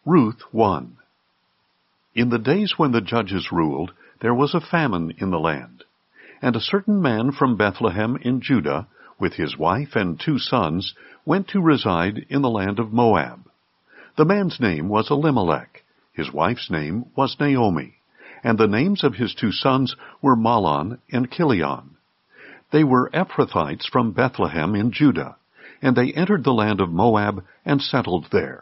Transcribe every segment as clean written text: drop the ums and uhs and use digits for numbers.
Ruth 1. In the days when the judges ruled, there was a famine in the land. And a certain man from Bethlehem in Judah, with his wife and 2 sons, went to reside in the land of Moab. The man's name was Elimelech, his wife's name was Naomi, and the names of his 2 sons were Mahlon and Chilion. They were Ephrathites from Bethlehem in Judah, and they entered the land of Moab and settled there.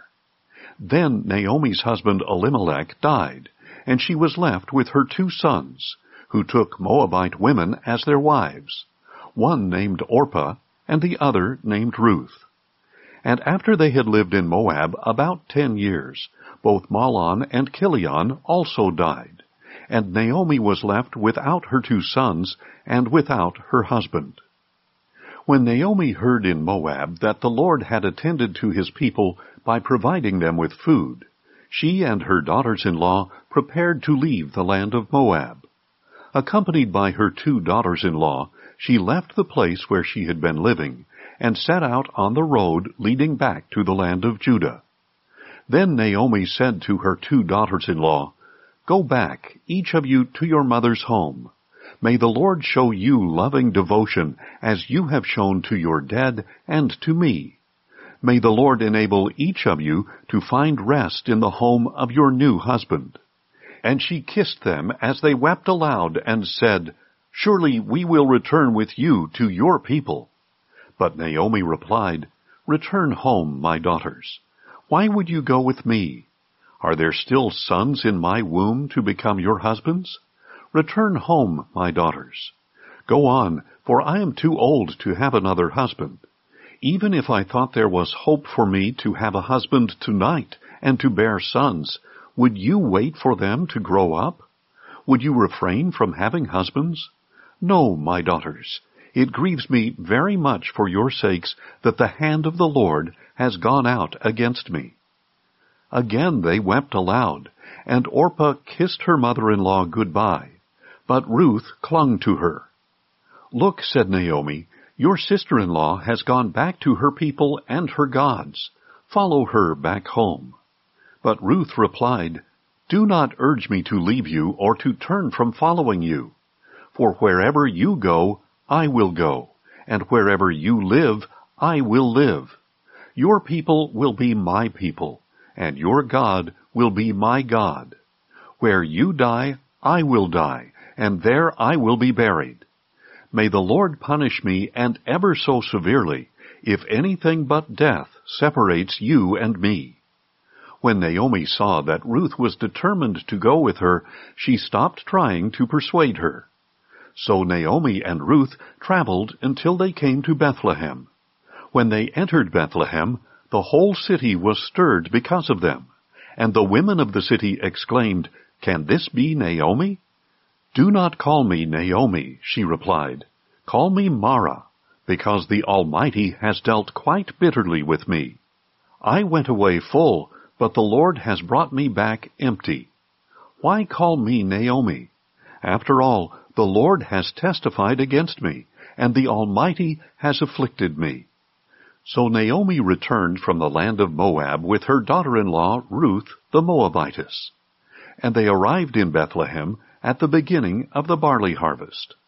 Then Naomi's husband Elimelech died, and she was left with her 2 sons, who took Moabite women as their wives, one named Orpah and the other named Ruth. And after they had lived in Moab about 10 years, both Mahlon and Chilion also died, and Naomi was left without her 2 sons and without her husband. When Naomi heard in Moab that the Lord had attended to his people by providing them with food, she and her daughters-in-law prepared to leave the land of Moab. Accompanied by her 2 daughters-in-law, she left the place where she had been living and set out on the road leading back to the land of Judah. Then Naomi said to her 2 daughters-in-law, "Go back, each of you, to your mother's home. May the Lord show you loving devotion as you have shown to your dead and to me. May the Lord enable each of you to find rest in the home of your new husband." And she kissed them as they wept aloud and said, "Surely we will return with you to your people." But Naomi replied, "Return home, my daughters. Why would you go with me? Are there still sons in my womb to become your husbands? Return home, my daughters. Go on, for I am too old to have another husband. Even if I thought there was hope for me to have a husband tonight and to bear sons, would you wait for them to grow up? Would you refrain from having husbands? No, my daughters, it grieves me very much for your sakes that the hand of the Lord has gone out against me." Again they wept aloud, and Orpah kissed her mother-in-law goodbye, but Ruth clung to her. "Look," said Naomi, "your sister-in-law has gone back to her people and her gods. Follow her back home." But Ruth replied, "Do not urge me to leave you or to turn from following you. For wherever you go, I will go, and wherever you live, I will live. Your people will be my people, and your God will be my God. Where you die, I will die, and there I will be buried. May the Lord punish me, and ever so severely, if anything but death separates you and me." When Naomi saw that Ruth was determined to go with her, she stopped trying to persuade her. So Naomi and Ruth traveled until they came to Bethlehem. When they entered Bethlehem, the whole city was stirred because of them, and the women of the city exclaimed, "Can this be Naomi?" "Do not call me Naomi," she replied. "Call me Mara, because the Almighty has dealt quite bitterly with me. I went away full, but the Lord has brought me back empty. Why call me Naomi? After all, the Lord has testified against me, and the Almighty has afflicted me." So Naomi returned from the land of Moab with her daughter-in-law Ruth the Moabitess. And they arrived in Bethlehem at the beginning of the barley harvest.